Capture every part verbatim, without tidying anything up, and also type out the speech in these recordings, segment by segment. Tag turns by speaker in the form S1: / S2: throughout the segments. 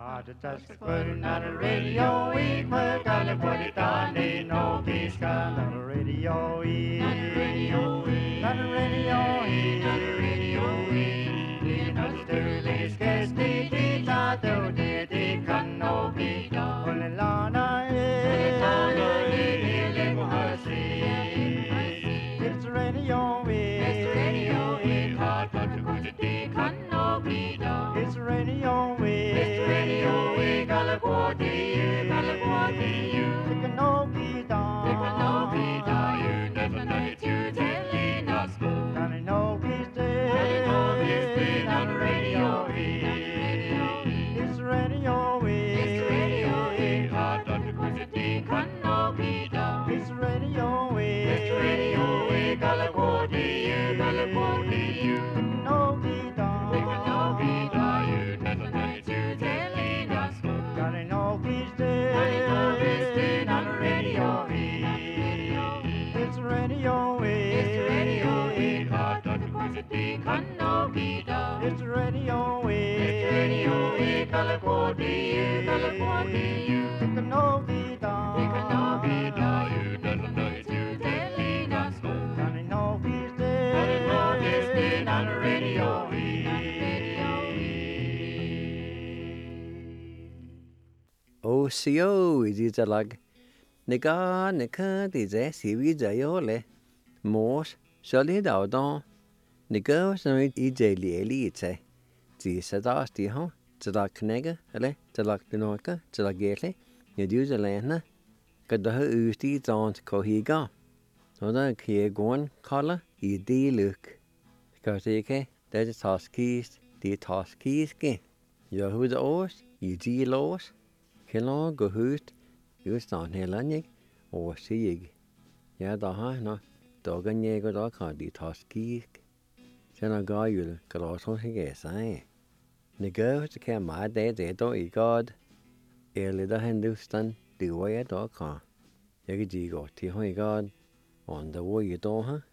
S1: Putting on the radio, we put on the put it on the no peace on the radio, we on the radio, we on the radio, we on the radio, we in the Sterling case, the teacher do the the can no be done. Only Lana is, it's the radio, we it's the radio, we hard but to go to the can no be done. It's the radio, we it's the radio, we California, California, it can no be done. It can no be done. You never know it, you telling us more. Can it no be still? Can it no be still on the radio? It's the radio, we it's the radio, we hard but to go to the can no be done. It's the radio, we it's the radio, we California, California, it can no be done. It can no be done. You never know it, you telling us more. Can it no be still? Can it no be still on the radio? It's the radio, we it's the radio, we hard but to go to the can no be done. It's the radio, we it's the radio, we California, California, it can no be done. It can no be done. You never know it, you telling us more. Can it no be still? Can it no be still on the radio?
S2: O C O is it like Nika Nika is a series ayole Mors Solly Dowdon Nika was no E J Lily it's a the Sadasti ho to like Knegger ele to like the Noika to like Gately you do the Lana got the Usti on Cohiga so that here going color you de look because they can there's a toss keys the toss keys game you who the oars you de lows Kilo go hoot, you stand here lannig, or see ya da ha no, dogan ye go da can di toski. Then a guy you'll go out on his eh. The girl to care my day, they don't eat God. Early the Hindustan, the way a dog can. Yagi go, T. Hoy God, on the way you do, huh?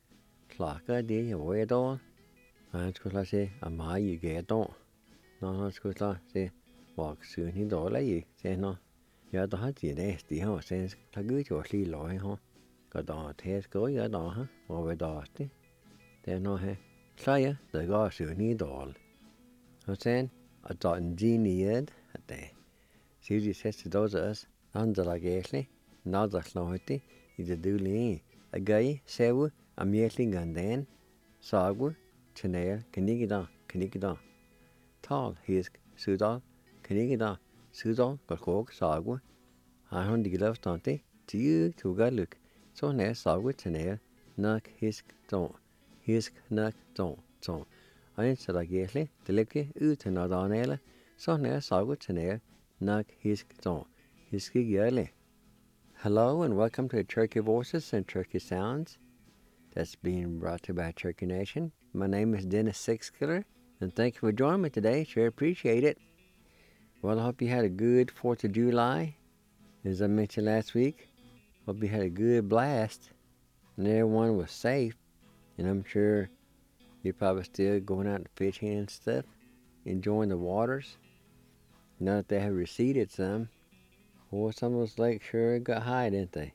S2: Clark a day, a way at all. And could I say, a my you get don't. No, no, could I say. Walk soon he do lấy xe nó giờ đó hết gì đấy thì họ sẽ thay cứ cho xí lỗi ha cái đó thế cố giờ đó ha mà về đó chứ thế nó ha sai á để có soon he do họ sẽ ở đó engineered ở đây xíu gì sẽ đó giờ anh giờ là cái gì nó giờ nói thì ഇത് ദൂലി അഗൈ സേവ് അമിയലി ഗന്ദൻ സാഗു ചനേൽ കനികിദ കനികിദ tal his suda kaniga suda kalkok sagu ha hon diglav tante tiu tuga luk so ne sagu tene nak his ton his nak ton ton ain saragesle teleke utena danele so ne sagu tene nak his ton his gele. Hello and welcome to Turkey Voices and Turkey Sounds that's being brought to you by Turkey Nation. My name is Dennis Sixkiller. And thank you for joining me today. Sure appreciate it. Well, I hope you had a good fourth of July. As I mentioned last week, hope you had a good blast. And everyone was safe. And I'm sure you're probably still going out fishing and stuff. Enjoying the waters. Now that they have receded some. Well, some of those lakes sure got high, didn't they?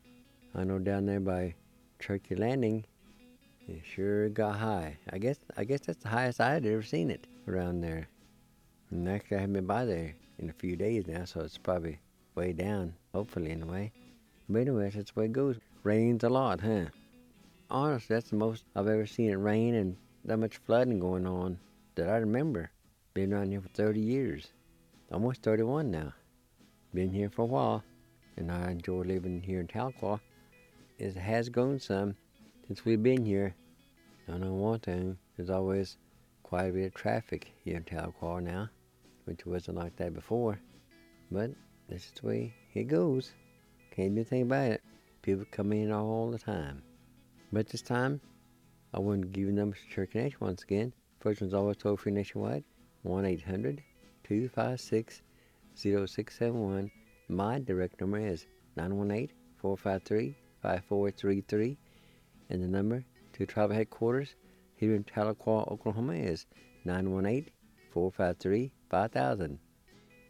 S2: I know down there by Turkey Landing, it sure got high. I guess I guess that's the highest I'd ever seen it around there. And actually I haven't been by there in a few days now, so it's probably way down, hopefully anyway. But anyway, that's the way it goes. Rains a lot, huh? Honestly, that's the most I've ever seen it rain and that much flooding going on that I remember. Been around here for thirty years. Almost thirty-one now. Been here for a while. And I enjoy living here in Tahlequah. It has grown some since we've been here. I know one thing, there's always quite a bit of traffic here in Tahlequah now, which wasn't like that before. But this is the way it goes. Can't do anything about it. People come in all the time. But this time, I want to give you numbers to Turkey Nation once again. First one's always toll free nationwide, one eight hundred two five six zero six seven one. My direct number is nine one eight four five three five four three three. And the number to tribal headquarters here in Tahlequah, Oklahoma is nine one eight four five three five thousand.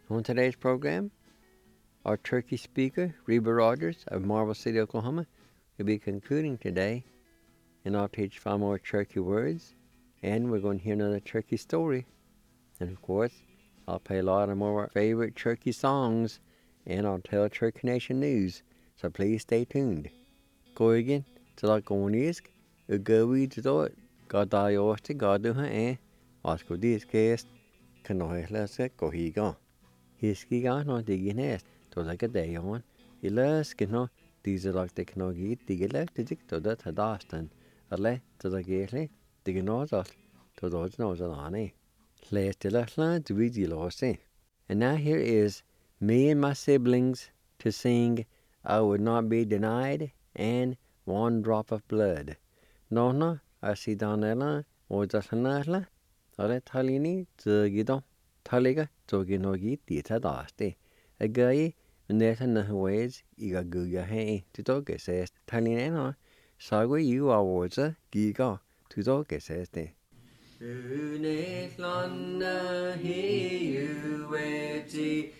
S2: On today's program, our turkey speaker, Reba Rogers of Marble City, Oklahoma, will be concluding today, and I'll teach five more turkey words, and we're going to hear another turkey story. And of course, I'll play a lot of more favorite turkey songs, and I'll tell Turkey Nation news, so please stay tuned. Koigen, Tlakonisk, Ugawi Dot, Gadayosti Gaduha, and Oscodis Cast, Canoilas Cohiga. Hiskiga no digines, to like a day on, Ilaskino, these are like the Knogi, Digalactic to that Hadastan, a le to the gately, Diganos, to those nose alani. Lay still a land to read you. And now here is me and my siblings to sing I Would Not Be Denied and One Drop of Blood. No, no, I see Donella, or the Sanala, or the Talini, the Gidon, Taliga, Toginogi, Dita Dasti. A guy, and there's another ways, Iga Guga Hay, to Toga says, Talina, Sagwa you are water, Giga, to Toga says they. Unetlanda hiueti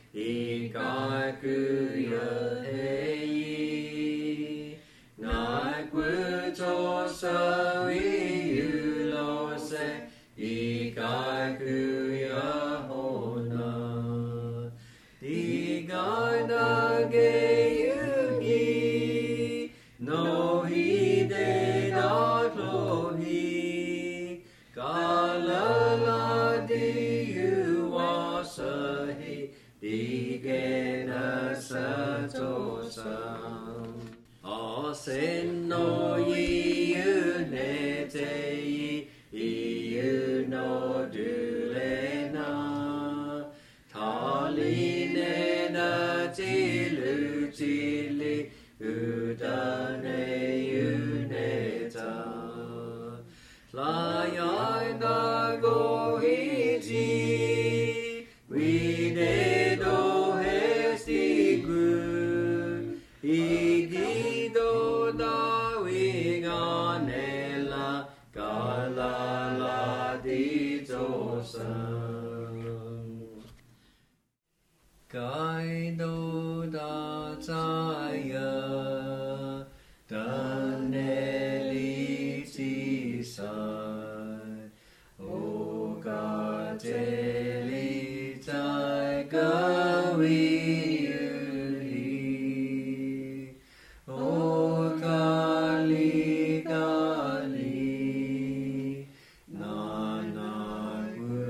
S2: ikakuya hei Naikutosa wiulose ikakuya hona Digaina geyugi no hide datlohi Kalala di uwasahi digena satosam Aseno iu netei iu no dulena Taline na tilu tili udane uneta Fly na go iti, we de do hesti gu, igido da wiganela, galala di tosam. Kaido da taya, daneli ti sai, o gateli tai gawi uli, o gali gali, na na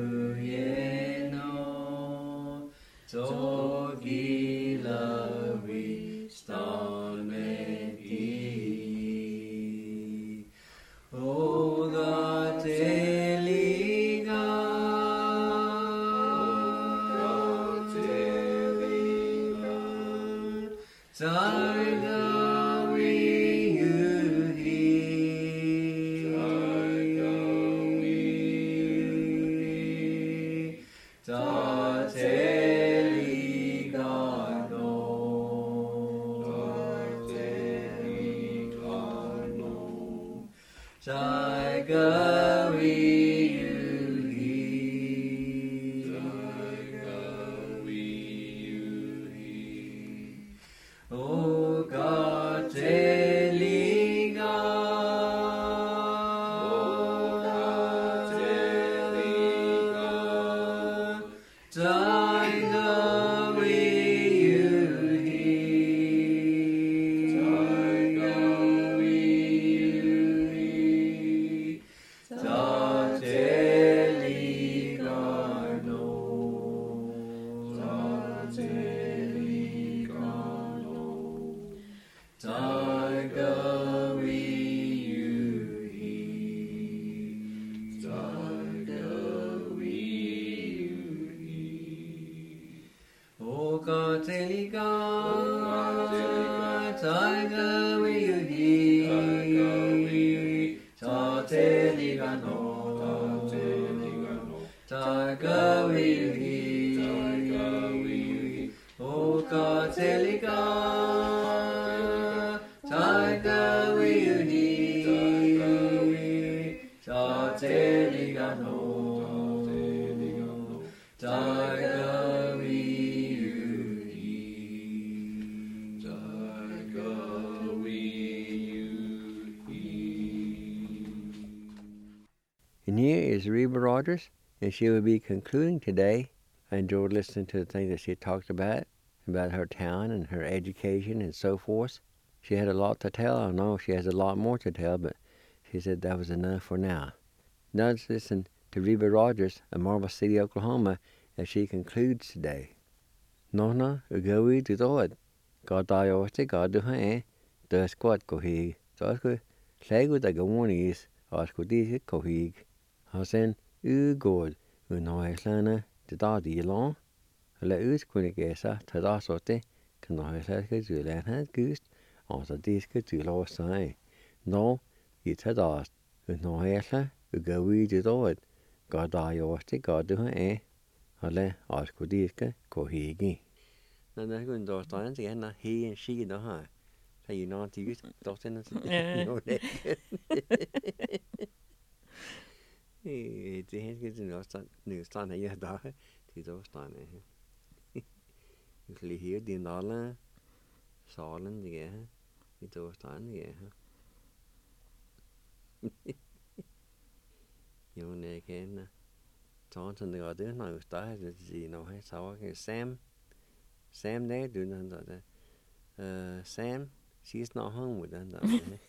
S2: guyeno, togi lawi stamedi. O gateliga, o gateliga, taiga we yuhi, taiga we yuhi, tateliga no, tateliga no. Taiga we yuhi, taiga we yuhi, o gateliga, o gateliga, taiga we yuhi, taiga we yuhi. Tateliga no, tateliga no, taiga we yuhi, taiga we yuhi. O gateliga, taiga we yuhi, taiga we yuhi. Tateliga no, tateliga no, taiga we yuhi, taiga we yuhi. O gateliga, taiga we yuhi, taiga we yuhi. Tateliga no, tateliga no, taiga we is Reba Rogers, and she will be concluding today. I enjoyed listening to the things that she talked about, about her town and her education and so forth. She had a lot to tell. I know she has a lot more to tell, but she said that was enough for now. Now let's listen to Reba Rogers of Marble City, Oklahoma, as she concludes today. Nona ugawi dudod, gadayote gaduhae, dusquat kohig, dusku, slagu da gawonis, askudis kohig, hasen ugod, unoislana, the daddy long, le usquinigesa, tadasote, canoislaska zulan has goose, on the disc to low sign. No, it's a dust, unoisla, ugawi dudod, gadayote gaduhae. Alle askodiske kohigi. Nå, der kunne du stå an til når he and she no ha. Så you know to use those in the no det. Eh, det hen skal du også nu stand her der. Det er stand her. Du skal lige din alle salen det her. Det er stand det her. Jo, ne kan. Taunton the other now started you know how Sam Sam there doing that uh Sam she's not home with that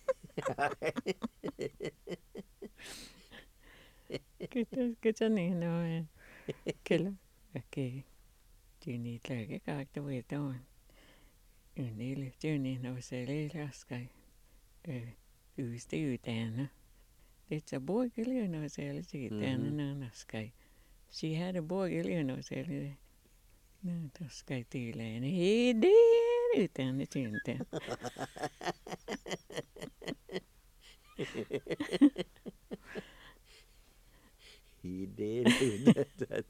S3: good good journey no killer okay do you need like a character way down you need journey no say last guy uh you stay down it's a boy killer no say let's get down in the sky. She had a boy, you know, so no, the sky till and he did it and it's in there.
S2: He did it.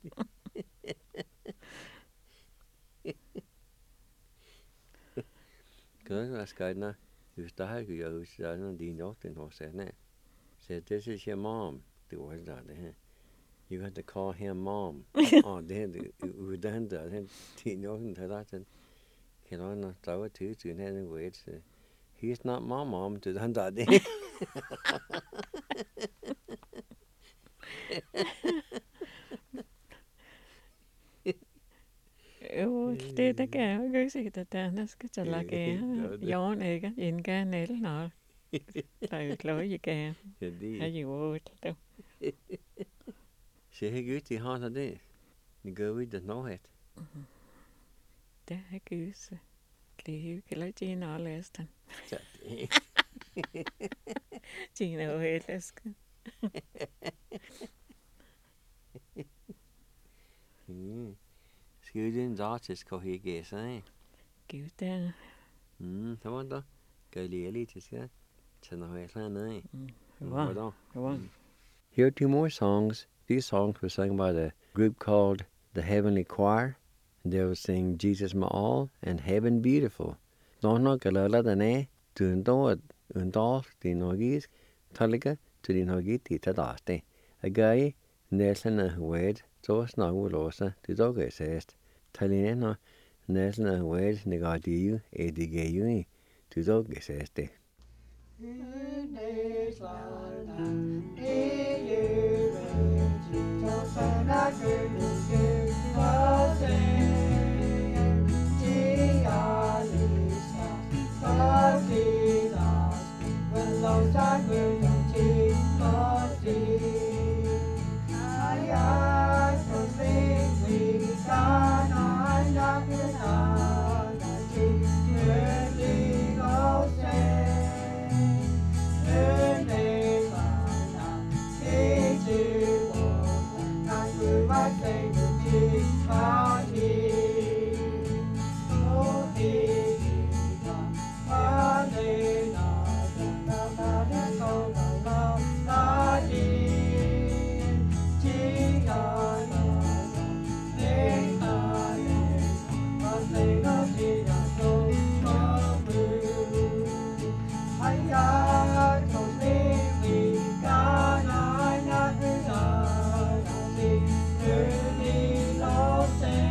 S2: Good, that's good. Now, you start to go, so I don't know the horse, said, said, this is your mom. The was that, eh? You had to call him mom. Oh, then we done that. Then he knows that. And you know, not so too. So anyway, it's he's not my mom to done that.
S3: Jo, det der kan jeg se det der, der skal så lage jorden ikke indgå eller noget. Der er jo klart jeg kan. Har jo det.
S2: Se hur ut i har det. Ni går vidare nå het.
S3: Det er gøse. Det er jo ikke Gina og Læsten. Gina og Læsten.
S2: Skal du en datis kohige sig?
S3: Gud der.
S2: Mm, det var da. Gør lige lidt til sig. Så når jeg sådan noget.
S3: Wow. Wow.
S2: Here are two more songs. These songs were sung by the group called the Heavenly Choir. And they will sing Jesus My All and Heaven Beautiful. Nå galala dane tundo undal dinogis taliga to dinogiti tadaste. A guy Nelson a wed so snagulosa to dogesest. Talineno Nelson a wed negadiu edigeyu to dogeseste.
S1: Say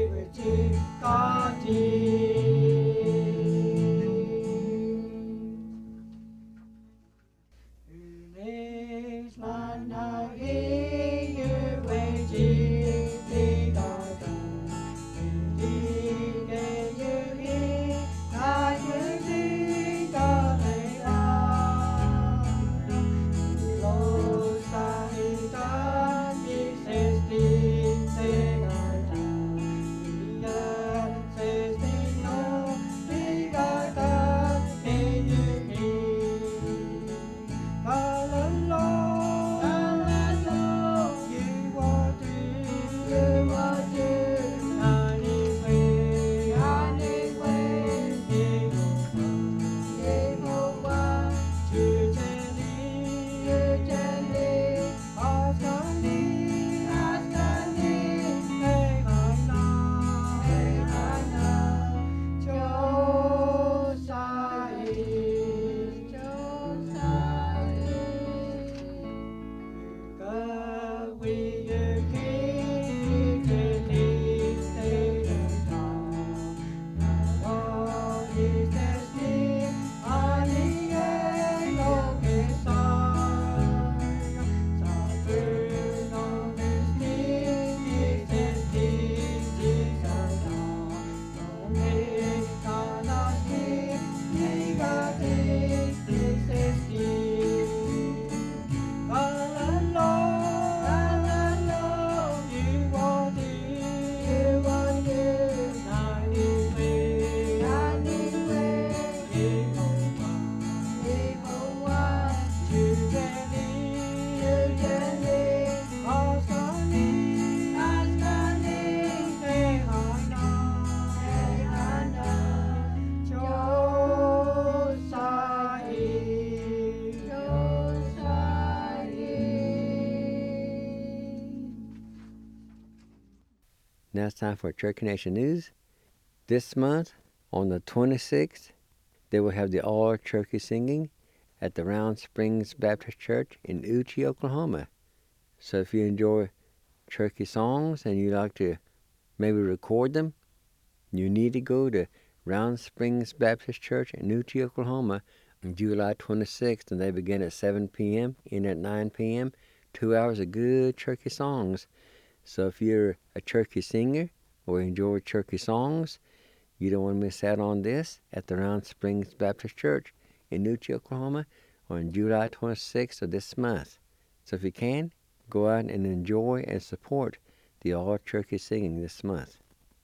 S2: Now it's time for Cherokee Nation News. This month, on the twenty-sixth, they will have the All Cherokee Singing at the Round Springs Baptist Church in Uchi, Oklahoma. So if you enjoy Cherokee songs and you like to maybe record them, you need to go to Round Springs Baptist Church in Uchi, Oklahoma on July twenty-sixth, and they begin at seven p.m., end at nine p.m., two hours of good Cherokee songs. So if you're a Cherokee singer or enjoy Cherokee songs, you don't want to miss out on this at the Round Springs Baptist Church in Uchi, Oklahoma on July twenty-sixth of this month. So if you can, go out and enjoy and support the All Cherokee Singing this month.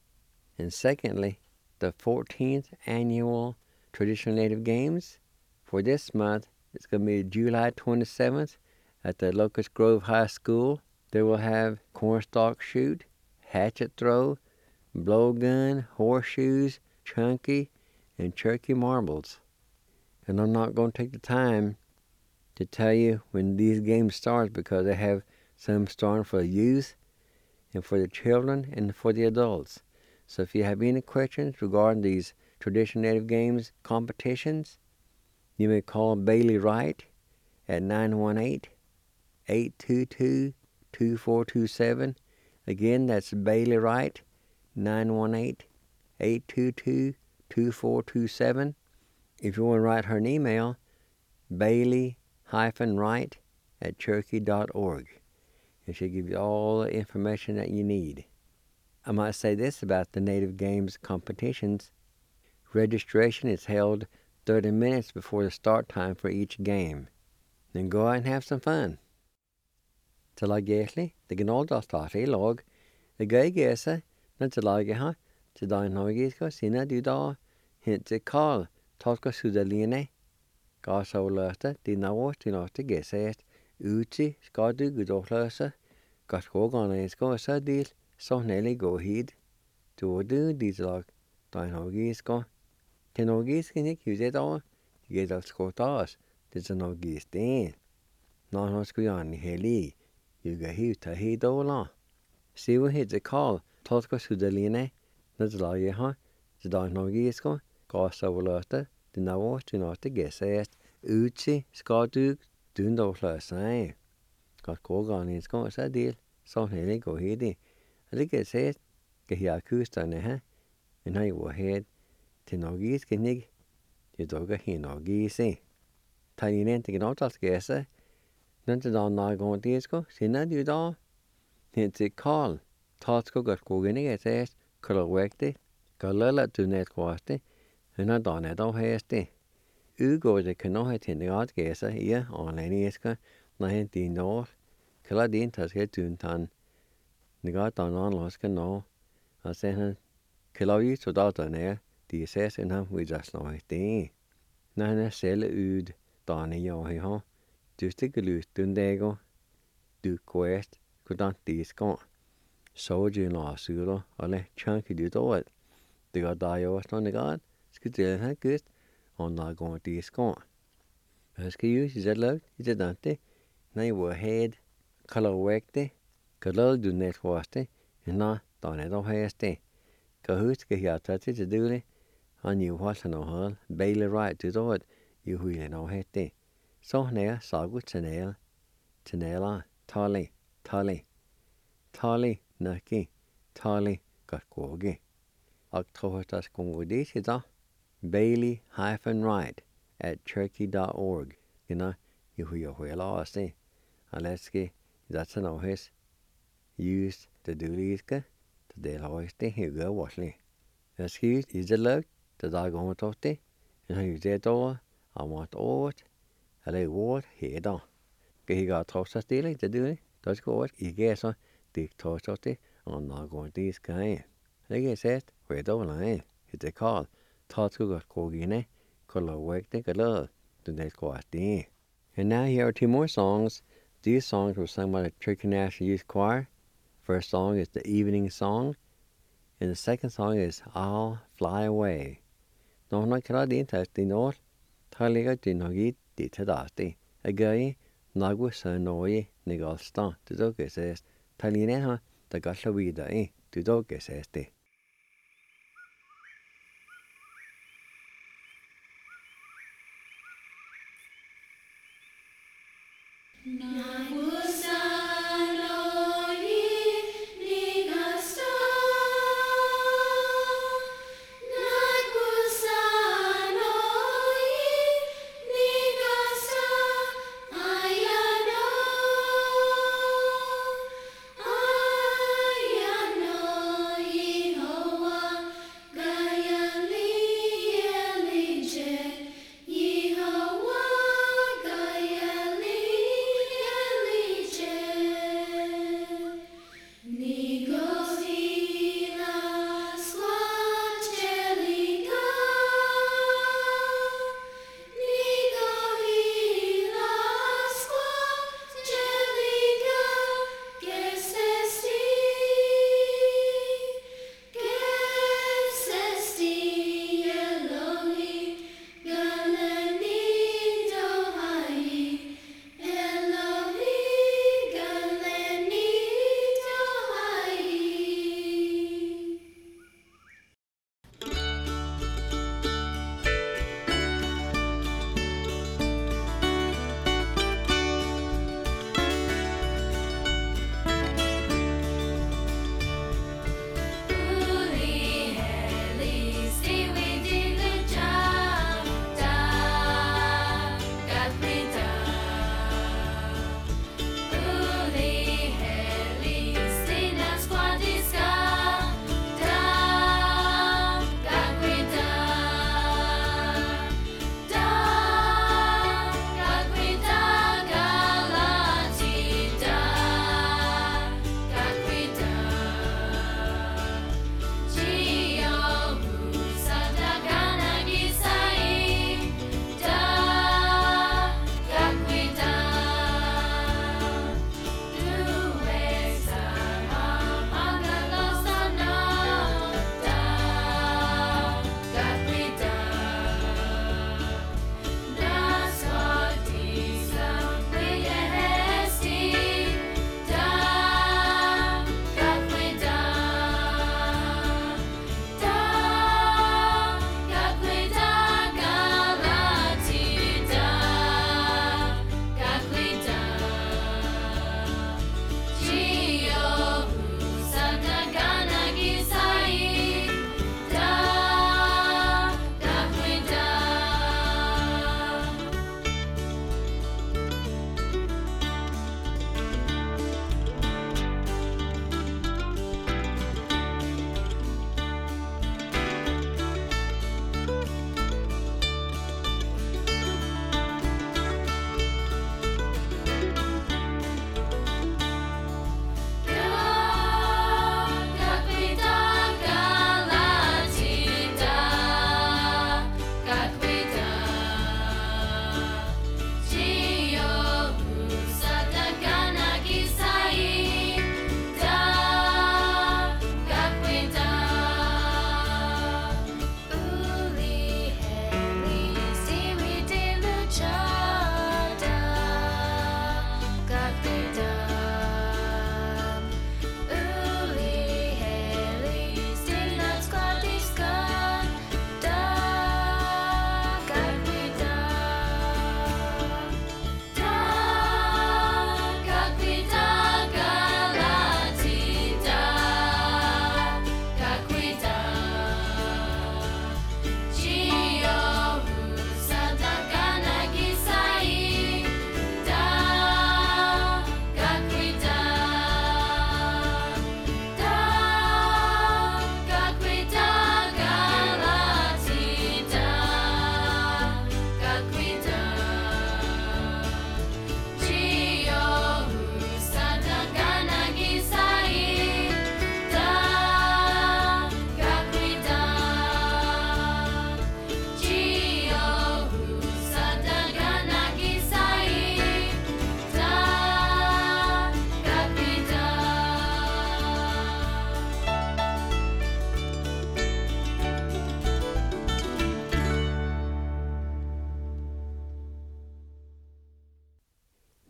S2: And secondly, the fourteenth Annual Traditional Native Games for this month, it's going to be July twenty-seventh at the Locust Grove High School. They will have cornstalk shoot, hatchet throw, blowgun, horseshoes, chunky, and Cherokee marbles. And I'm not going to take the time to tell you when these games start because they have some starting for the youth and for the children and for the adults. So if you have any questions regarding these traditional Native Games competitions, you may call Bailey Wright at nine one eight, eight two two, two four two seven. Again, that's Bailey Wright, nine one eight, eight two two, two four two seven. If you want to write her an email, Bailey-Wright at Cherokee dot org. And she'll give you all the information that you need. I might say this about the Native Games competitions. Registration is held thirty minutes before the start time for each game. Then go out and have some fun. Til lag egentlig, det gnålda starte I lag, det gøy gese, men til laget ha, til da norgiska sinne du da, hent til Karl, tolka sudaline, gasa og løte, dina år til nåte gese, uti, skal du gudåkløse, gat gågane en skal så del, så nellig gå hid, du og du, dit lag, da norgiska, til norgiska nik huset da, det gæt skått as, det er norgis den, når han skulle gjerne helig, you ga hi ta hi do la. See what hit the call, tolka sudaline, not la ye ha, the dog no gisko, gasa volata, the nawo to not the guess est, uchi, skaduk, dundo plus I. Got kogan in sko sa deal, so hele go hidi. I think it says, cái hiểu cứ sao này ha này vừa hết thì nó ghi cái nhig thì tôi cái hình nó ghi xí thay nên thì nó tao cái sao nên từ đó nói con tiếng có xin nó điều đó hiện chỉ call thoughts có gật cố cái này cái sao kalau waktu kalau là từ net qua thế nó đó này đâu hết thế ư có cái cái nó hay thì nó cái sao ý online này cái nó hiện thì nó kalau đi thật cái tuần tan nó đó nó lo cái nó ở sen kalau ý số đó từ này thì sẽ sen ham we just nói thế nó nó sẽ là ư đó này nhau hay không du sticker ut dundego du quest kudan diskon so ju la suro ale chunky du do it de ga daio no ne god skute ha gut on la gon diskon as ki use is lo is dante nay wo head color wekte color du net waste na tane do heste ka hus ke ya ta ti du le on you was no hol bail right to do it you hu no heste so nè sao gut chanel chanela tali tali tali naki tali got kogi october kongo di sida bailey hyphen right at turkey dot org you know you hu yo la ase aleski that's an office use the duliska to de hoiste he go wasli excuse is the look the dog on tote and you de do I want out Eller vår heda. Kehiga trossa stille te dyni. Tosko igesa dik tosote on nagon dis kai. Lege set wedo lai. Hite call. Tatsko got kogine. Kola wekte kala. Dunet kwati. And now here are two more songs. These songs were sung by the Turkey National Youth Choir. First song is the Evening Song. And the second song is I'll Fly Away. No no kala din tas dinor. Taliga dinogit di tadasti agay nagu sa noye nigalsta tudo que ses taline ha ta galla vida e tudo que seste
S4: Ayano, ayano,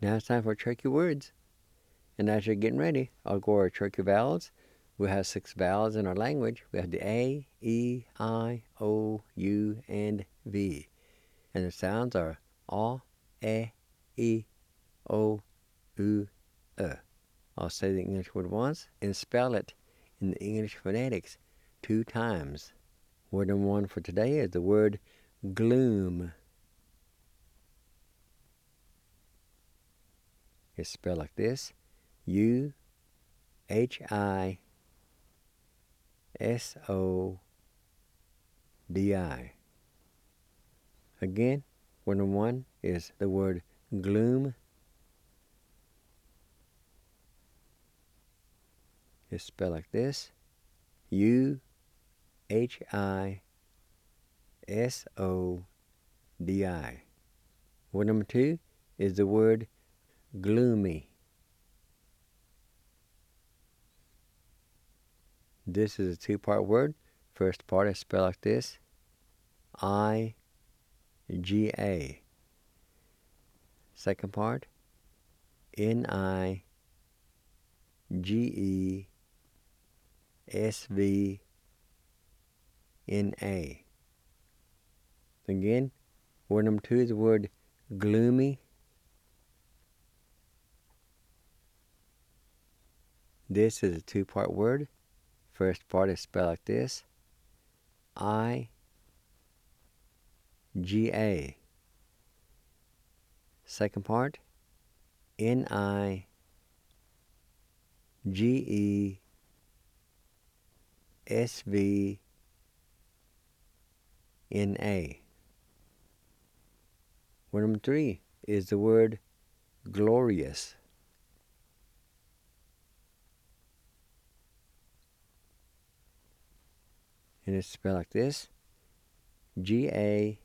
S2: Now it's time for tricky words. And as you're getting ready, I'll go over tricky vowels. We have six vowels in our language. We have the A, E, I, O, U, and V. And the sounds are A, E, I, O, U, E. I'll say the English word once and spell it in the English phonetics two times. Word number one for today is the word gloom. It's spelled like this: U H I S O D I. Again, word number one is the word gloom. It's spelled like this: U H I S O D I. Word number two is the word gloomy. This is a two-part word. First part is spelled like this: I G A. Second part, N I G E S V N A. Again, word number two is the word gloomy. This is a two-part word. First part is spelled like this: I G A. Second part, N I G E S V N A. Word number three is the word glorious. And it's spelled like this: G A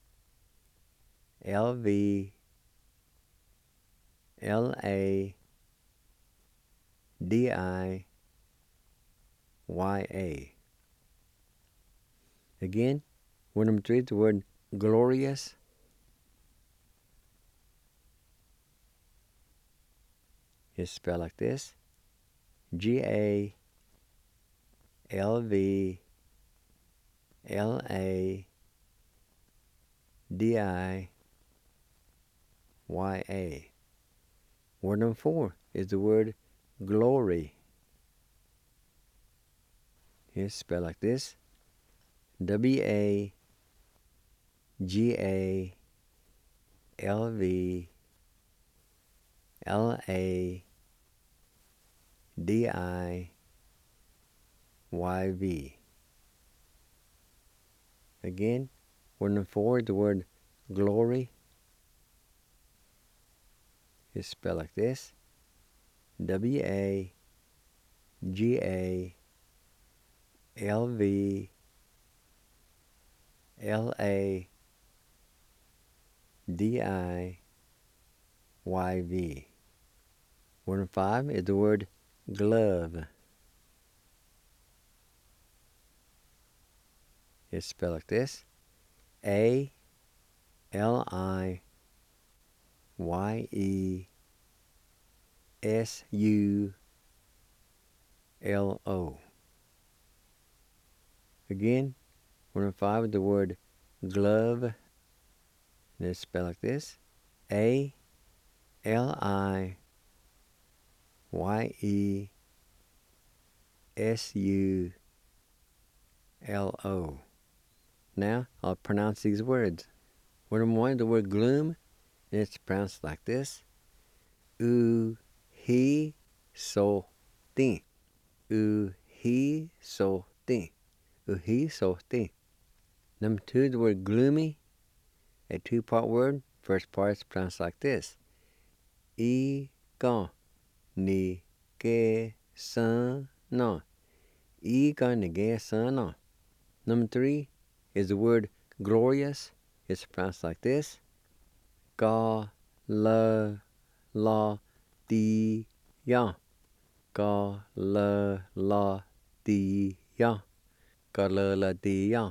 S2: L V L A D I Y A. Again, word number three is the word glorious. It's spelled like this: G A L V L A D I Y A. Word number four is the word glory. It's spelled like this: W A G A L V L A D I Y V. Again, word number four is the word glory. It's spelled like this: W A G A L V L A D I Y V. Word number five is the word glove. It's spelled like this: A L I Y E S U L O. Again, word number five is the word glove. And it's spelled like this: A L I Y E S U L O. Now I'll pronounce these words. Word number one is the word gloom, and it's pronounced like this: U he so tin. U he so tin. U he so tin. Number two is the word gloomy, a two-part word. First part is pronounced like this: I ga ni ge san na. I ga ni ge san na. Number three is the word glorious. It's pronounced like this: Ga la la di ya. Ga la la di ya. Ga la la di ya.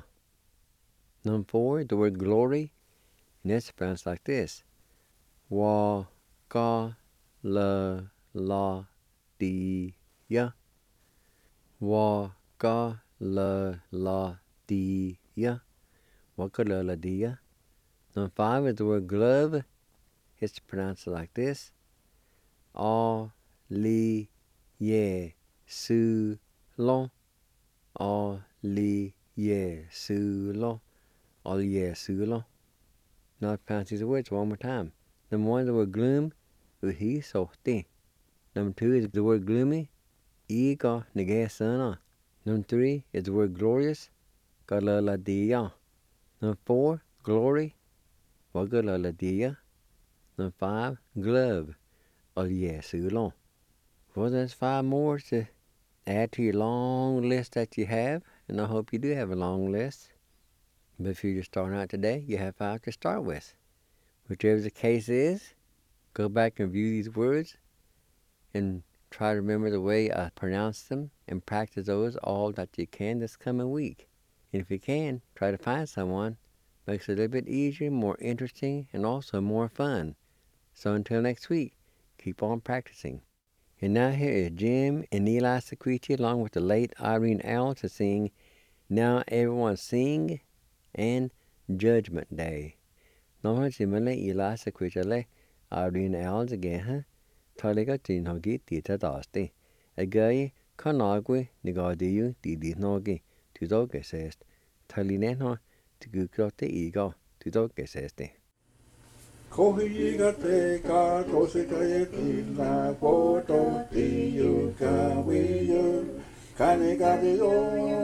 S2: Number four, the word glory, and it's pronounced like this: Wa ka le la di ya. Wa ka le la di ya. Wa ka le la di ya. Number five is the word glove. It's pronounced like this. A li ye su long. A li ye su long. A li ye su long. Now let's pronounce these words one more time. Number one is the word gloom. Uhi so ti. Number two is the word gloomy. I ka nige sana. Number three is the word glorious. Ka la la diya. Number four, glory. Wa ga la la diya. Number five, glove. Al ye su long. Well, there's five more to add to your long list that you have, and I hope you do have a long list. But if you're just starting out today, you have five to start with. Whichever the case is, go back and review these words and try to remember the way I pronounce them and practice those all that you can this coming week. And if you can, try to find someone. Makes it a little bit easier, more interesting, and also more fun. So until next week, keep on practicing. And now here is Jim and Eli Sequiti along with the late Irene Owl to sing Now Everyone Sing and Judgment Day. Nó chỉ mới lấy Eli Sequiti lấy Irene Owl again, huh? Thôi lấy cái chuyện họ ghi tì ta đỏ stì. Ở gầy, có nói quê, nì gò đi yu, tì đi nó ghi, tù dô kè sēst. Thôi lý nén hoi, tì gư kro tì ý gò, tù dô kè sēst tì.
S4: Kohi ga te ka kose ka e tina poto ti yu ka wi yu kane ka te o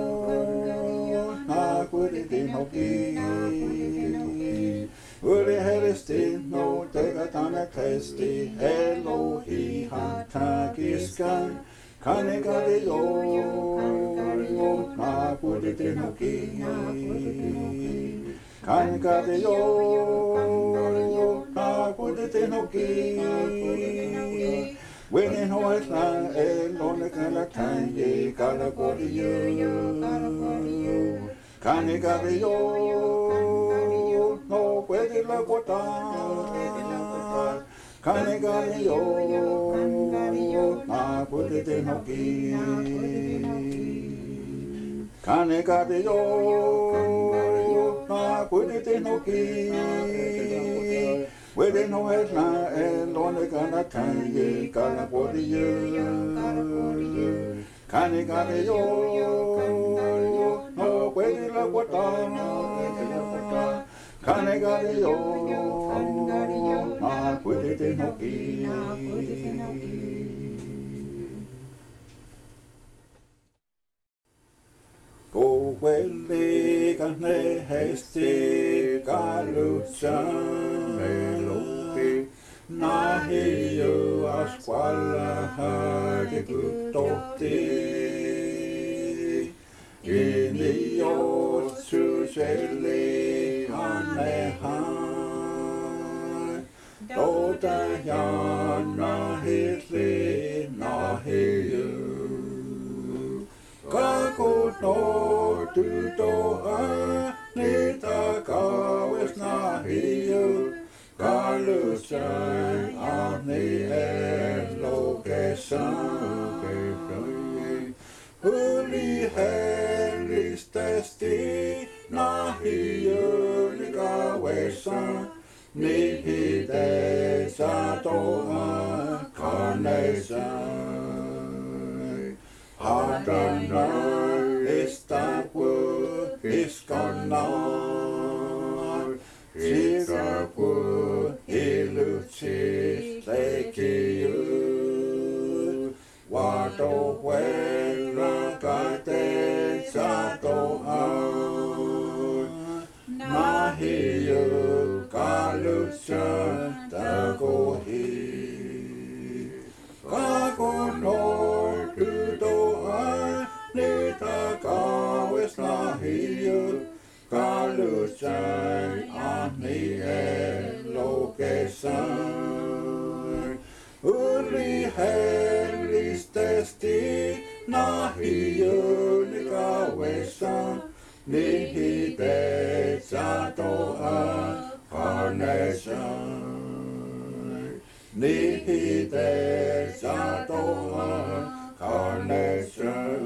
S4: na kuri ti no ki uri heristi no te ka tana testi elo hi ha ta kiskan kane ka te o na kuri ti no ki kane ka te o na kuri te no ki when in hoi la e lona kala tanye kala kori yu kane kare yo no puede la kota kane kare yo na kuri te no ki kane kare yo na kuri te no ki Wede no es la el donde gana tanye gana kori yu kane kare yo no puede la kota kane kare yo na puede te no ki Go wele kane heste kaluchan na he yu a squalla ha de gutote in the yo su shele ane ha do da ya na he le na he yu ka ko no tu do a ne ta ka wes na he yu Kalusan ani elokesan Huli helis testi nahi unika wesan Nihi te satoa kanesan Hadana istapu iskanar Sirapu ilucis lekiu Wato huela kate sato an Nahiyu kalusa takohi Kakunor tutoa nita kawes nahiyu Kalusan ani elokesan Uli helis testi nahi unika wesan Nihi te satoa kanesan Ni te sa tohan Karnesha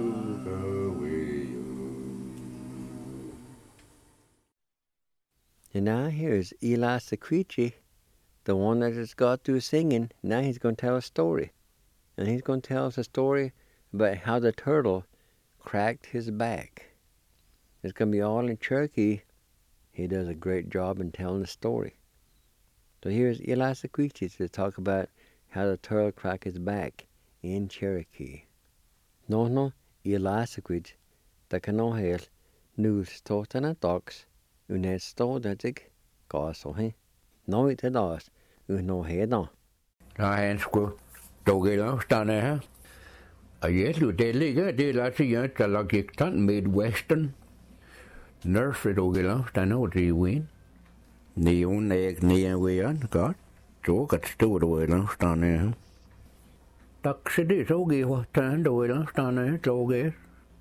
S2: And now here's Eli Sequici, the one that just got through singing. Now he's going to tell a story. And he's going to tell us a story about how the turtle cracked his back. It's going to be all in Cherokee. He does a great job in telling the story. So here's Eli Sequici to talk about how the turtle cracked his back in Cherokee. No, no, Eli Sequici, the canohel, news totana dogs, unet stodadig, gasohe. No, it is us, uno head.
S5: I had school. Doggy stand there. I yes, you did liga, did I see you to like it Midwestern. Nurse doggy stand over the win. Neon egg near we on, God. So got stored away stand there. Taxi is okay, what turned away stand there, doggy.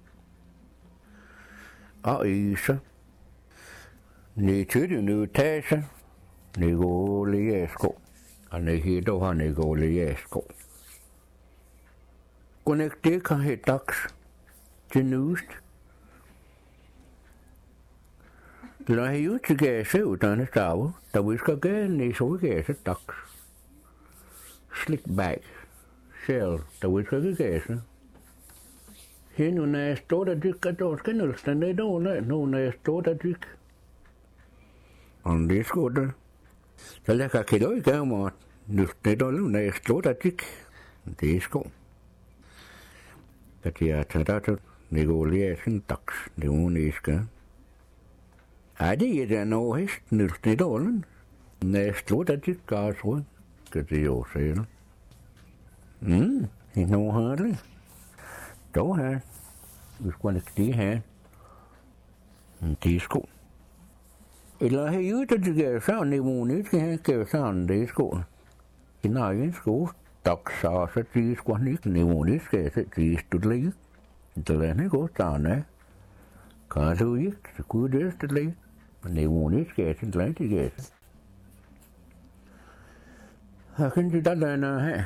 S5: Ah, Isa. Ni children new test. Ni go liesco. And they hear the one they go liesco. Connected can hit tax. The news. La hiu ci gese utan the tower. The whisker again is so gese tax. Slick back. Shell. The whisker gese. Here no na stoda drink at all. Can stand they don't let no na stoda drink. On this good. The like a kilo come on. They don't know stoda drink. This go. That ya tata they go lies in tax. The one is gone. I did know his nilty dolan. Next what I did cars one. Get the old sale. Hmm, he know hardly. Don't have. It's going to tea hand. And tea school. It like you to get sound, they won't need to get sound, they school. In our in school, duck sauce at these one, they won't need to get these to leave. The land goes down there. Can't do it, the good is to leave. And they won't need to get it, like to get it. How can you do that now?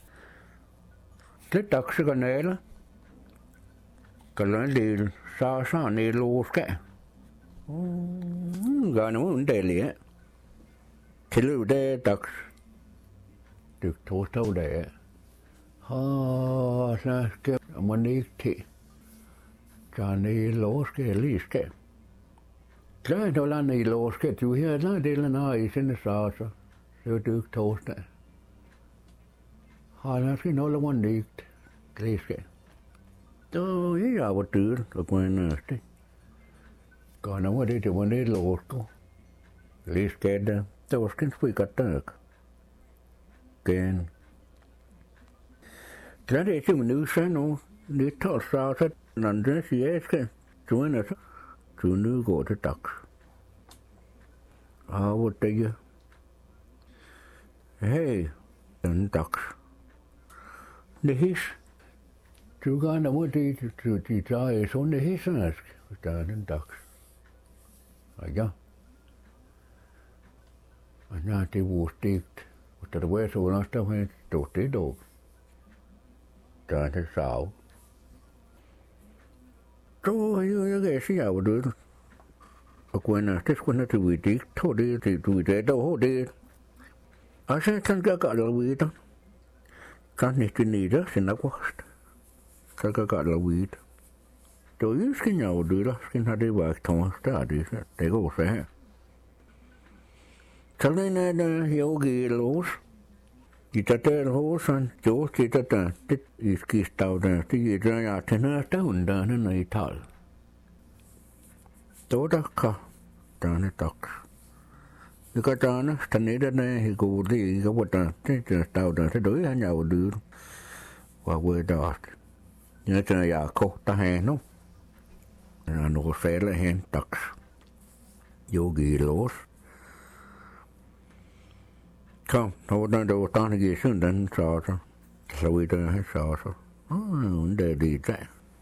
S5: The ducks are going to cái đi xa xa này lô cái gà nó muốn để liền thì lúc đấy đặc được thô sâu để ha sa cái mình đi thì cho này lô cái lì cái cái đó là này lô cái chú hiểu là đây là nói xin sao sao rồi được thô đấy ha là cái nó là mình đi cái cái tôi ý là một chữ là quen rồi còn nó mà đi thì mình đi lột cô lý cái đó tôi cái phi cắt được cái cái đấy chứ mình nữ sinh nó đi thọ sao thế nằm trên xe cái chú này sao chú nữ gọi tới tắc à một tay hey đến tắc đi hít chú gái nó mới đi chú chỉ trai xuống để hít nữa ta đến tắc à ja anh nhà thì vô stick ta quay xuống nó tao hay tổ chế đồ ta thấy sao tôi như cái gì vậy được ở quên à thế quên là thì vị trí thôi đi thì vị trí đâu hết đi à sẽ thằng cái cả là vị đó cái này cái này đó thì nó quá cái cái cả là vị đó tôi biết cái nhau được đó cái nào đi vào thằng ta đi để có sẽ cho nên là hiểu gì lối chỉ ta tới lối sang chỗ chỉ ta ta tích ít cái tàu đó thì gì ra nhà thì nó ta hùn đó nó này thở tối đó cả ta nó tắc cái ta nó thành này đó này thì cô đi cái vật đó cái tàu đó thì đối với nhau được và quê đó nhớ cho nhà cô ta hè nó là nó sẽ là hẹn tắc vô gì lối không, nó đang đầu ta này gì xưa đang sợ sao, sao vậy ta hay sợ sao, vấn đề gì vậy?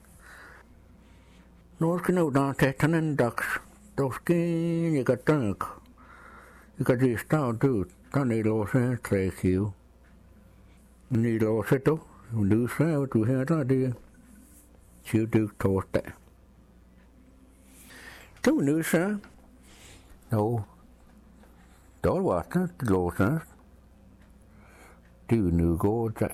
S5: Nó cái nào đang thế thành nên đặc, tôi cái những cái trăng, những cái gì sao được, ta này lo sẽ thấy hiểu, Ni lå sæt du. Nu sagde du her, der er det. Siger du torsdag. Du nu sagde. Jo. Der var det, det lå sæt. Det er nu går til.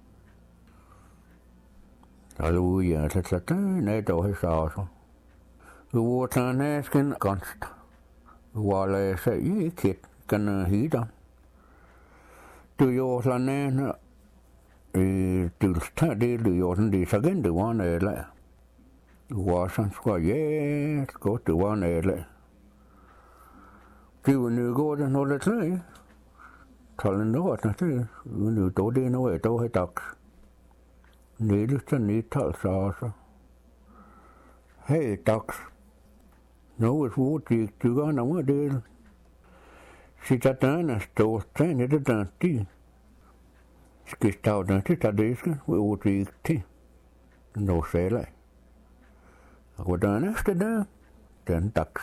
S5: Hallo, ja, det er det. Nej, der er så. Du var til næsken gansk. Du var læse i kit. Kan hide. Du gjorde sådan en. Du tager det, du gjorde sådan det. Så igen, du var næle. Du var sådan, så ja, godt, du var næle. Det var nu går det noget lidt læge. Talen noget, når det er. Nu dog det noget, dog er dags. Næle til nittal, så så. Hey, dags. Noget svort, du gør noget del. Cittadina står trænet det der tid. Skal stå der til det skal vi udvige til. Nå selv. Og hvordan er det der? Den dags.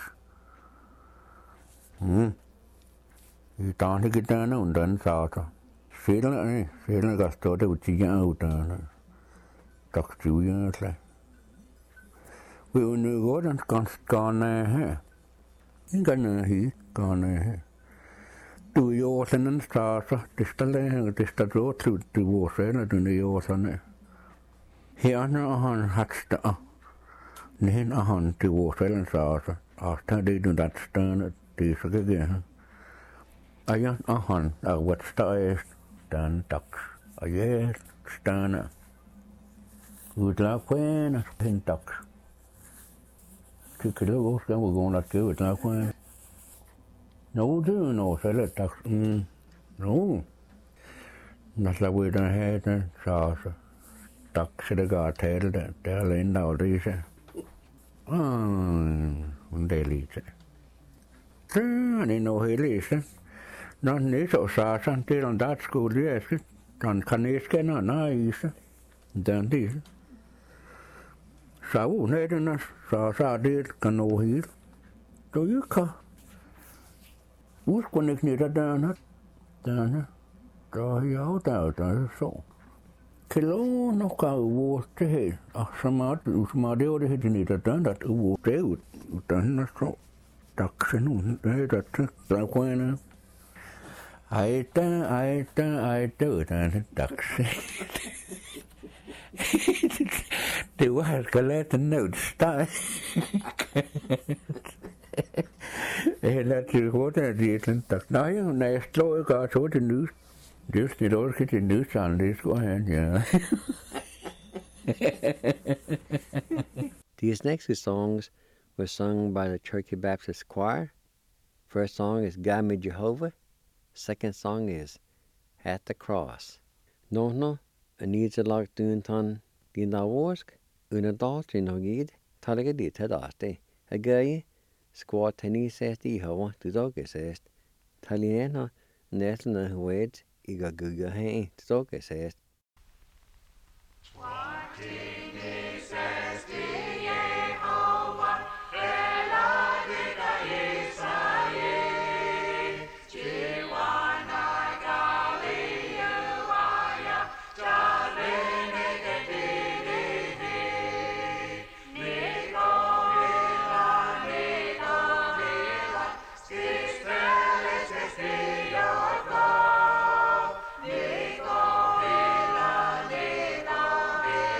S5: Hmm. I dag ikke der nogen den sager. Selv selv kan stå der utiger ud der. Dags tyve slag. Vi er nu godt den ganske gerne her. Ingen er her gerne her. Du gjorde sådan en starter, det stod det stod til det var selv, du gjorde sådan. Her når han hat der, nej når han det var selv en starter, og der det du dat stående, det så kan jeg. Og ja, og han er hvad stod den dag, og ja, stående. Udlag kvæne, en dag. Det kan du også gerne gå og gøre udlag kvæne. Nå, det er noget selv, tak. Mm. Nå. Når jeg vil den her, den så så. Tak, så det gør tale den. Det er alene af det, så. Ah, det er lidt. Så er det noget heldigt, så. Når den er så så, det er den der skole, jeg skal. Den kan ikke skænde, nej, så. Den det. Så hun er den, så så er det, kan nå helt. Du ikke kan. Ursprunget knytter dørene, dørene, der er jeg der, der er så. Kilo nok er uge til her, og så meget, så meget det var det her, den knytter dørene, at uge det er ud, dørene er så. Der kan nogen, det er der til, der er kvæne. Ej, der, ej, der, ej, der, der er dags. Det var, jeg skal lade den nødsteg. Jeg lader til hurtigt, at det er sådan, at nej, når jeg slår, jeg gør så det nyt. Det er sådan, at det er nyt, så det skulle han, ja.
S2: These next songs were sung by the Turkey Baptist Choir. First song is God Me Jehovah. Second song is At the Cross. No, no, Anita lag duntan din avorsk, unadal til nogid, talaga dit hadaste. Agaye, squat tennis sest i hava, du dogge sest. Taliena, netlna hued, iga guga hain, du dogge sest.
S1: Nico, Villa, Nico, Villa.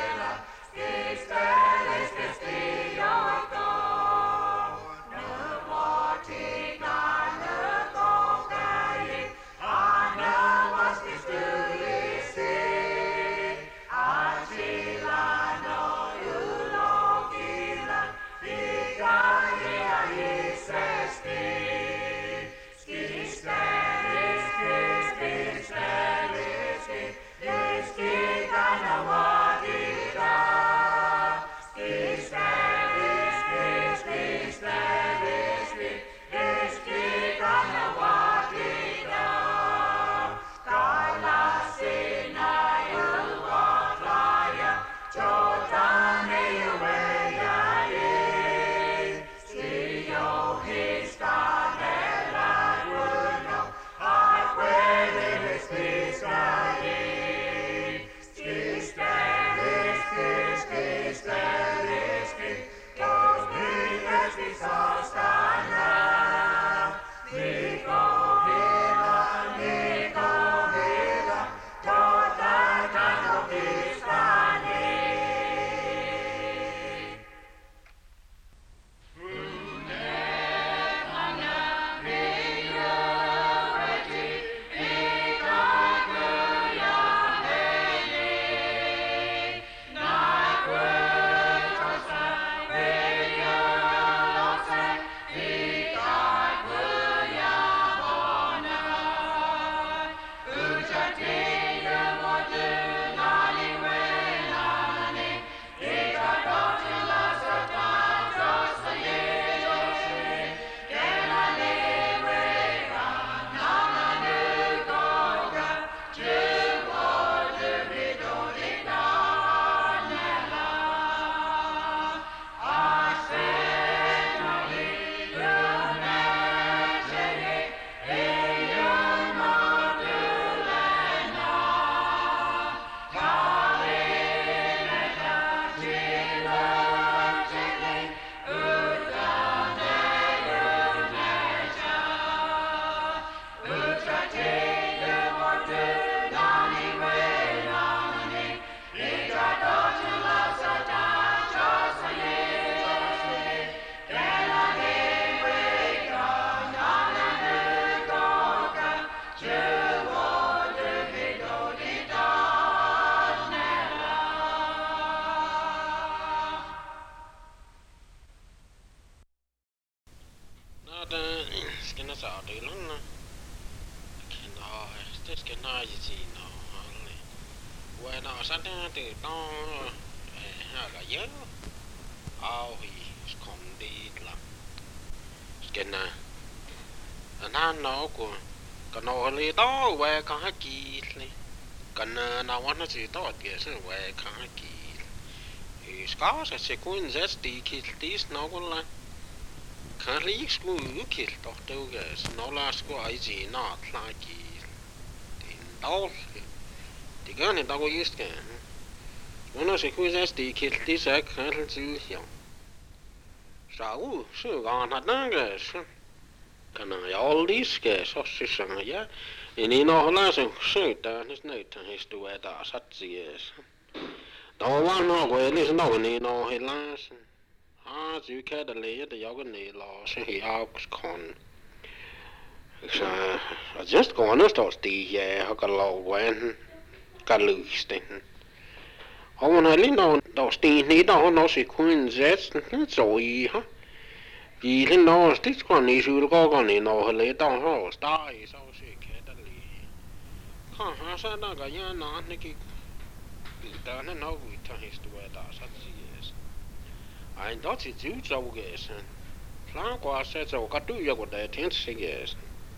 S6: det ska nå så det låna. Kan ha det ska nå ju si nå. When I sat down to don't have a year. Oh, he's come dead la. Skinna. And I know go. Can only do where can I get. Can I want to see that yes where can I get. He's got a sequence that's the kill this novel. Can he school kill doctor guess no last go I see not like it. In all. Det gør han dog just gerne. Under sekvensen det kælte så kan han til her. Så u så kan han dange så. Kan han jo aldrig skal så synes ja. En en år la så så der næsten ikke den historie der sat sig. Der var noget hvor lige så noget en år heller så. Ah, så kan der læge det jeg kan ned og så her kan. Så jeg just går nu står det her og kan lov hvordan kan løse det. Og hun har lige noget, der sten i, der hun også kunne sætte den, så i her. I lige noget, det skal ni sylgården i noget lidt, der har start i, så se kan der lige. Kan have så der kan jeg nærmere gik. Der er noget ud af historie, der er så siger. Ej, der til du så gæs. Klar går så så kan du jo godt det tænke sig gæs.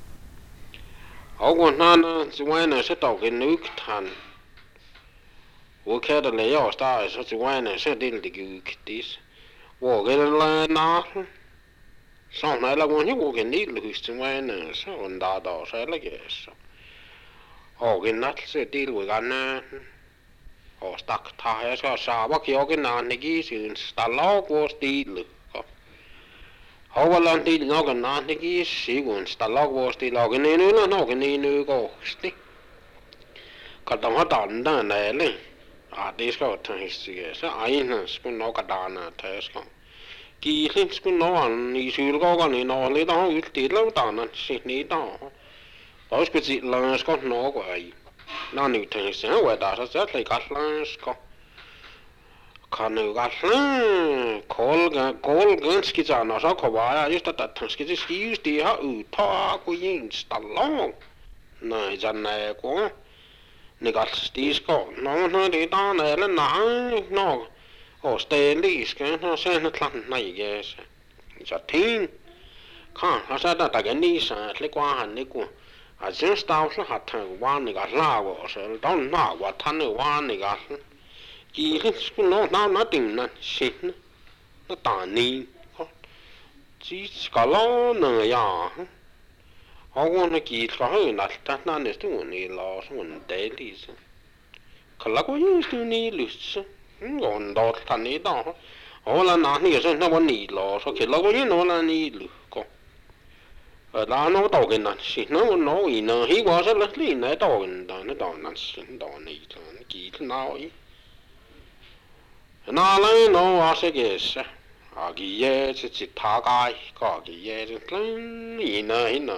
S6: Og hun har så var så dog en nyt han. Hvor kan der lære os der så til vejen så det det gik det. Hvor kan der nærme. Så han eller hvor han kan ned løs til vejen så han der der så eller gæs. Og en nat så det vil gerne. Og stak tager jeg så så var kigge nærne give sin stallag hvor stil. Og hvor langt det nok nærne give sig stallag hvor stil og en eller nok en en går stik. Kan der have den der næle. Ah, det skal jo tages til. Så egen skulle nok at der er tages. Gilden skulle nok an i sylgården i noget lidt og ud det lavet der sit ned der. Og skulle sige langt skal nok være i. Når nu tages til hvor der så sæt lidt gat langt skal. Kan jo gat kol kol ganske sådan og så kommer jeg just at der skal det skives det her ud på gå ind stallong. Nej, sådan er gå. Nigat stisko, no no det der eller nej, no. Og stille skal han sende klant nej gas. Så ting. Kan han så der der kan så at det var han ikke. At sen stav så har han var nigat laver så der nå var han var nigat. Gilden skulle nå nå nothing na shit. Nå der ni. Sig skal nå ja. Og hun har givet for højen, at der er næste uge i lov, så hun daglig. Kan lade gå i stuen i lyst. Og hun dog tager ned der. Og hun lader nærmere, så hun var ni lov, så kan lade gå i noget af ni lyst. Og der er noget dog en anden. Nå, hun når i noget. He var så lidt lige ned dog en anden. Der er en anden, der er ni. Der er givet noget i. Nå, lad noget også gæse. Og give jer til sit takkej, og give jer til klæn, ene hende.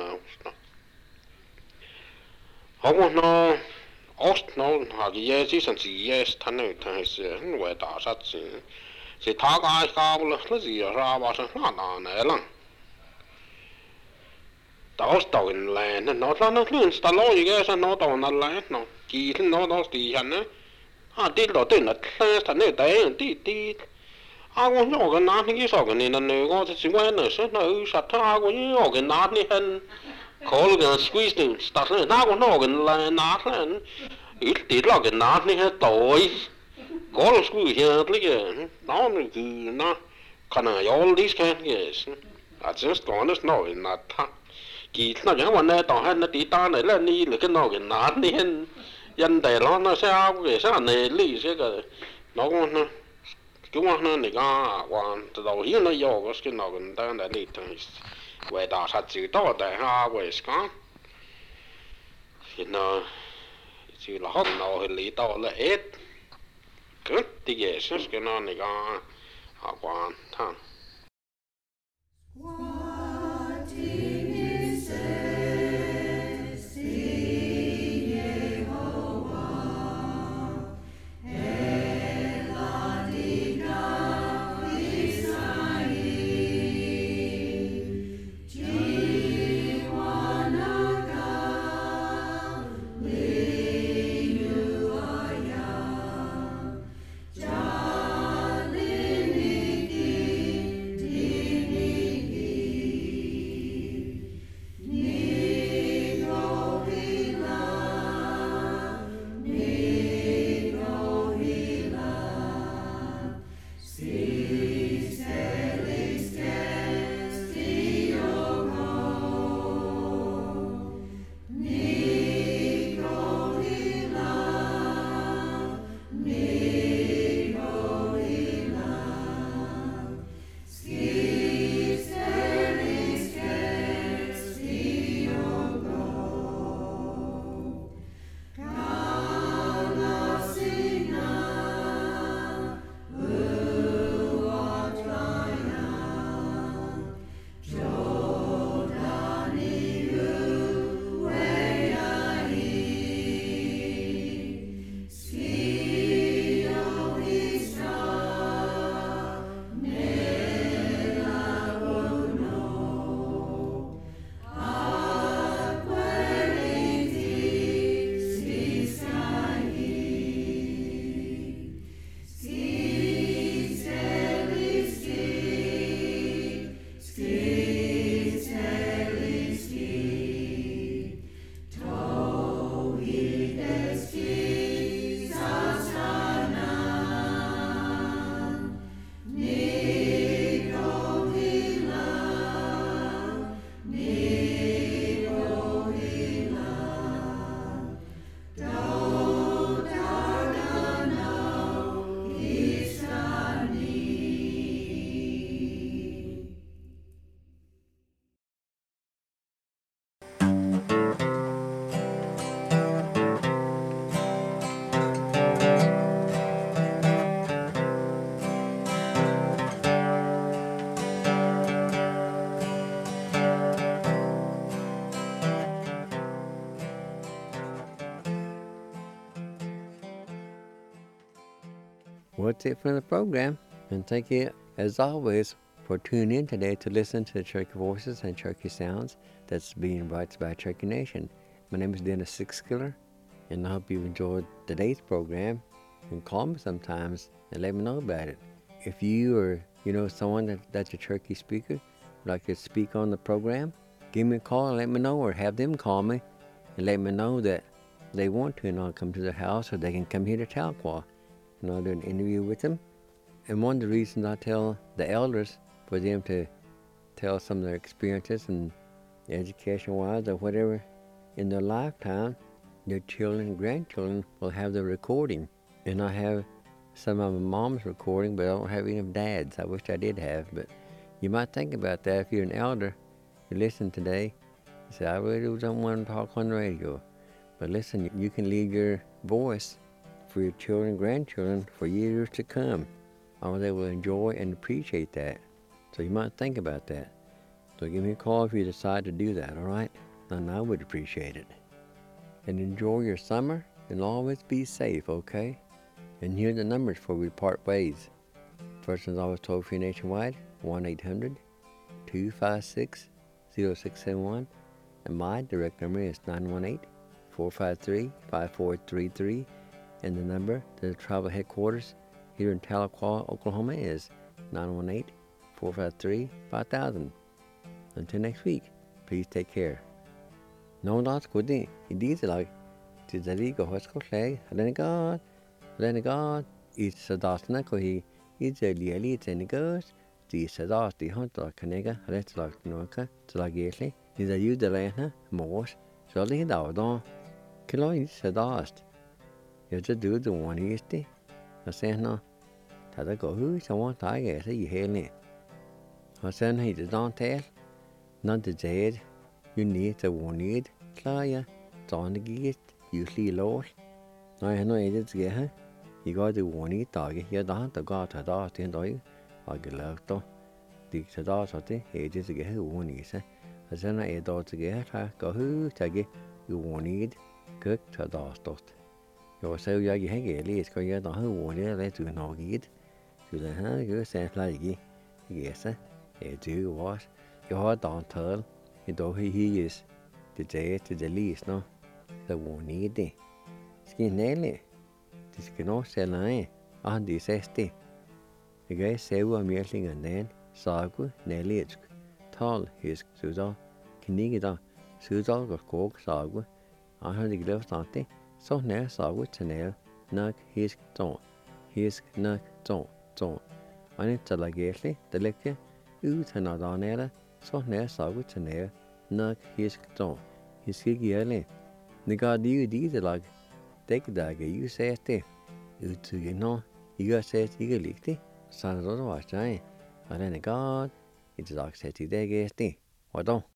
S6: Og når ost nogen har givet jer til sådan sige, yes, han er til nu er der sat til sit takkej, skabel, så siger så var så snart der er lang. Der er også dog en lande, når der er noget kløns, der lå ikke så når der er noget lande, når givet til når der stiger henne. Ah, det er den, at klæns der ned, der er en dit, dit. Ako nyoga nani ki soga ni na nego te singa na se na u sa ta ako nyoga nani han kol ga squeeze ni sta le na ako noga la na han il ti loga nani ha toi kol squeeze ya lige na ni ku na kana yo dis kan yes I just gonna know in that ki na ja wa na ta han na ti ta na la ni le ke noga nani han yan de lo na sa ke sa ne li se ka no na Chúng nó này có quan từ đầu hiếu nó vô có cái nào gần ta đã đi thằng về đào sát chữ đó tại ha về có thì nó chữ là hot nào thì lý đó là hết cứ thì cái cái nó này có quan thằng
S7: Jesus.
S2: Well, that's it for the program. And thank you, as always, for tuning in today to listen to the Cherokee Voices and Cherokee Sounds that's being brought by Cherokee Nation. My name is Dennis Sixskiller, and I hope you enjoyed today's program. You can call me sometimes and let me know about it. If you or you know someone that, that's a Cherokee speaker would like to speak on the program, give me a call and let me know, or have them call me and let me know that they want to, and I'll come to their house, or they can come here to Tahlequah and I'll do an interview with them. And one of the reasons I tell the elders for them to tell some of their experiences and education-wise or whatever in their lifetime, their children and grandchildren will have the recording. And I have some of my mom's recording, but I don't have any of dad's. I wish I did have, but you might think about that if you're an elder. You listen today, you say, I really don't want to talk on the radio. But listen, you can leave your voice for your children and grandchildren for years to come. Or they will enjoy and appreciate that. So you might think about that. So give me a call if you decide to do that, all right? And I would appreciate it. And enjoy your summer, and always be safe, okay? And here are the numbers before we part ways. First one's always toll-free nationwide, one eight hundred, two five six, zero six seven one. And my direct number is nine one eight, four five three, five four three three. And the number to the tribal headquarters here in Tahlequah, Oklahoma is nine one eight, four five three, five thousand. Until next week, please take care. No, that's good. It is like to the league of what's called leg. Renegade, renegade. It's a dasna kohi. It's a liali. It's a negos. The sadas the hunt like canega. Let's like noka. It's like yesli. Is a you the lana. Morse. So they down down. Kilo is sadas. You just do the one is the. I say no. Tada go who someone tiger. Say you hear me. I said he did not tell. Not the dead. You need the one need. Klaya. On the gate. Usually low. I know it is get. You got the one need dog. You don't the got a dog in dog. I get left though. The dog at the ages get one is. I said I dog to get. I go who tag it. You one need. Cook to dog dot. Your so ya you hang it. Let's go. You don't have one need. Let's do no get. To the hand. You say like it. Yes, sir. It do what? Your don't tell. You know he is. The day to the least, no? The one need it. Skin nail. This can all sell I on this estate. The guy say we're meeting and then Sagu, Nelly, tall his Sudan, Kinigida, Sudan of Coke, Sagu. I heard the gloves on it, so near Sagu to nail, knock his tone, his knock tone, tone. I need to like the liquor, you to not on air, so near Sagu to nail, knock his tone, his gig yearly. The god you did like. Take that, you say it. You two, you know, you got said you licked it. Son of the watch, I. And then a god, it's like said today, guess it. What don't?